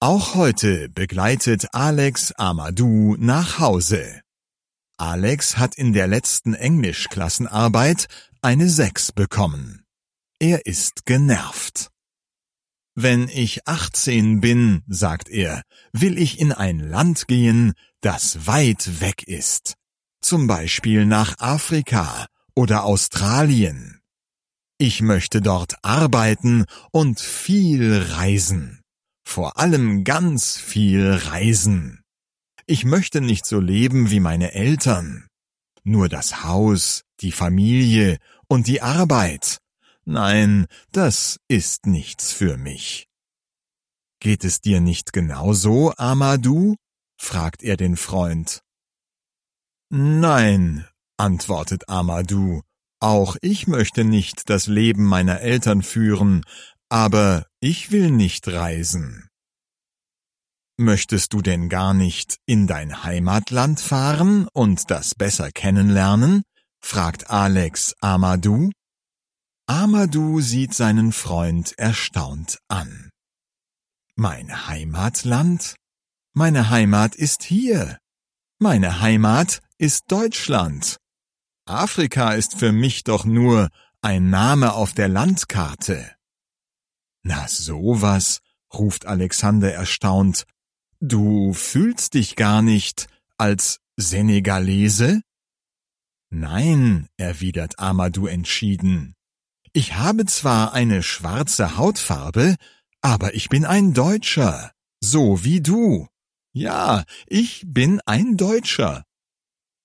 Auch heute begleitet Alex Amadou nach Hause. Alex hat in der letzten Englischklassenarbeit eine 6 bekommen. Er ist genervt. Wenn ich 18 bin, sagt er, will ich in ein Land gehen, das weit weg ist. Zum Beispiel nach Afrika oder Australien. Ich möchte dort arbeiten und viel reisen. Vor allem ganz viel reisen. Ich möchte nicht so leben wie meine Eltern. Nur das Haus, die Familie und die Arbeit. Nein, das ist nichts für mich. Geht es dir nicht genauso, Amadou? Fragt er den Freund. Nein, antwortet Amadou, auch ich möchte nicht das Leben meiner Eltern führen, aber ich will nicht reisen. Möchtest du denn gar nicht in dein Heimatland fahren und das besser kennenlernen? Fragt Alex Amadou. Amadou sieht seinen Freund erstaunt an. Mein Heimatland? Meine Heimat ist hier. Meine Heimat ist Deutschland. Afrika ist für mich doch nur ein Name auf der Landkarte. Na sowas, ruft Alexander erstaunt. Du fühlst dich gar nicht als Senegalese? Nein, erwidert Amadou entschieden. Ich habe zwar eine schwarze Hautfarbe, aber ich bin ein Deutscher, so wie du. Ja, ich bin ein Deutscher.